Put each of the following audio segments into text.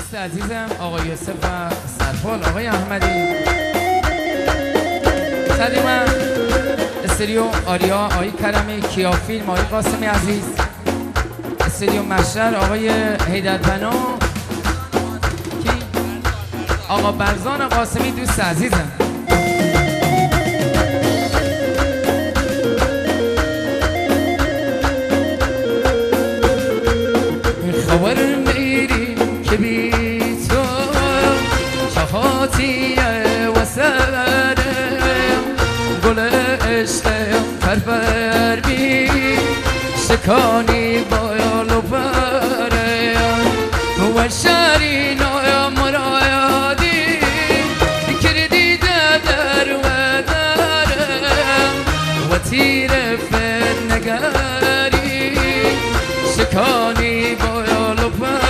دوست عزیزم آقای یوسف و سرپال آقای احمدی، صدیما استریو آریا آقای کرمی، کیا فیلم آقای قاسمی عزیز، استریو محشر آقای حیدربنا، آقا برزان قاسمی دوست عزیزم. خبر میری که بی تو شهاتیه و سرم گل عشقم پرپر بی شکانی بایال و برم و شرینای مرایادی کردی در و درم و تیر فر نگری شکانی بایال و برم.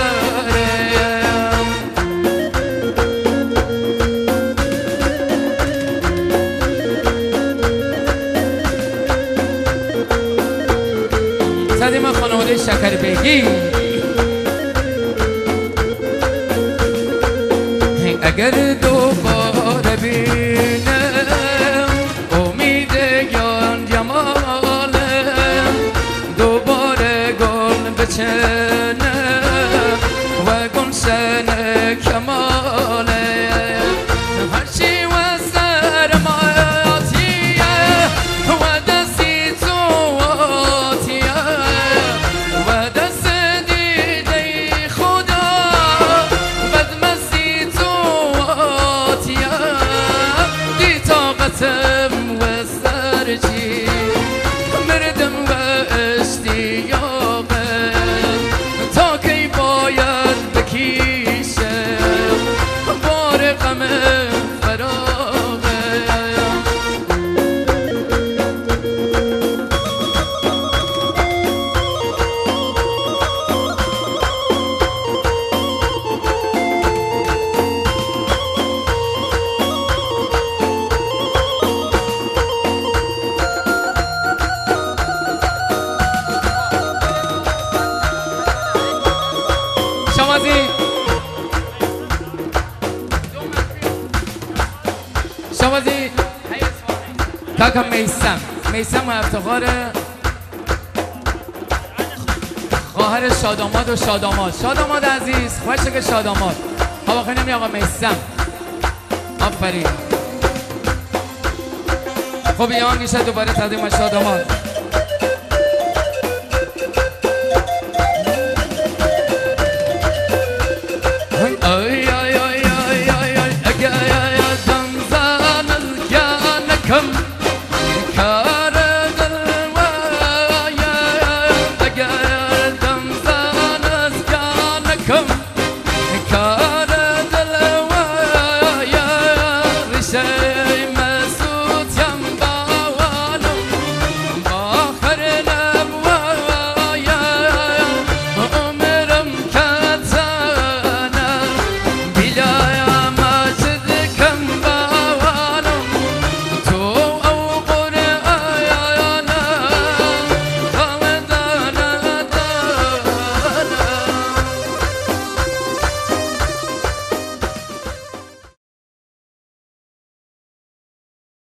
صدیما خانواده شکر بگی اگر دوباره بینم امید گل جمالم دوباره گل بچنم و گلشن کمالم هرچی و سرمایاتیه و دستی تواتیه و دست دیده خدا بدمستی تواتیه دی طاقتم و سرچی مردم و اشتیاقم تا کی باید بکیشم بار غم فراقم. شمازی کاکا میسم و افتخار خواهر شاداماد و شاداماد عزیز خوشه که شاداماد هواخینه می آقا میسم آفرین. خب یه آنگیشه دوباره تقدیم شاداماد.